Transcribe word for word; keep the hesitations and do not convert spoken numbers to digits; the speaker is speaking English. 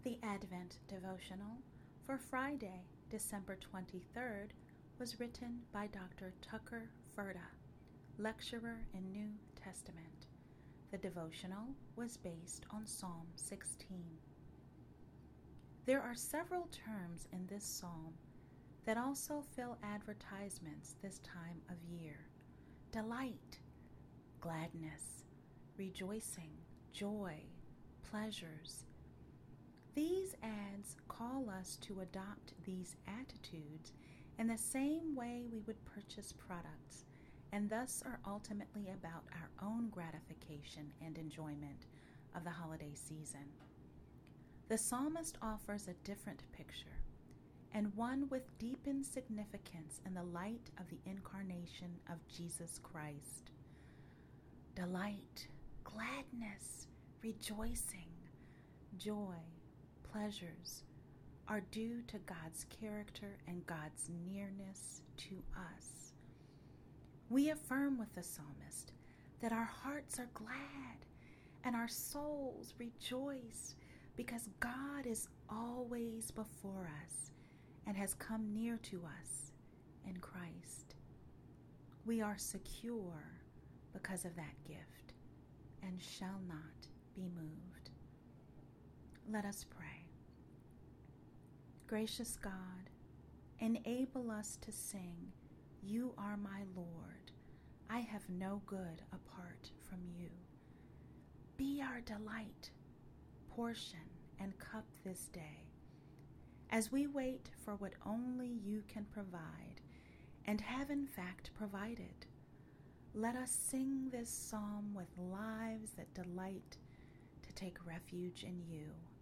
The Advent devotional for Friday, December twenty-third, was written by Doctor Tucker Ferda, lecturer in New Testament. The devotional was based on Psalm sixteen. There are several terms in this psalm that also fill advertisements this time of year: delight, gladness, rejoicing, joy, pleasures. These ads call us to adopt these attitudes in the same way we would purchase products, and thus are ultimately about our own gratification and enjoyment of the holiday season. The psalmist offers a different picture, and one with deepened significance in the light of the incarnation of Jesus Christ. Delight, gladness, rejoicing, joy, pleasures are due to God's character and God's nearness to us. We affirm with the psalmist that our hearts are glad and our souls rejoice because God is always before us and has come near to us in Christ. We are secure because of that gift and shall not be moved. Let us pray. Gracious God, enable us to sing, "You are my Lord. I have no good apart from you." Be our delight, portion, and cup this day, as we wait for what only you can provide, and have in fact provided. Let us sing this psalm with lives that delight to take refuge in you.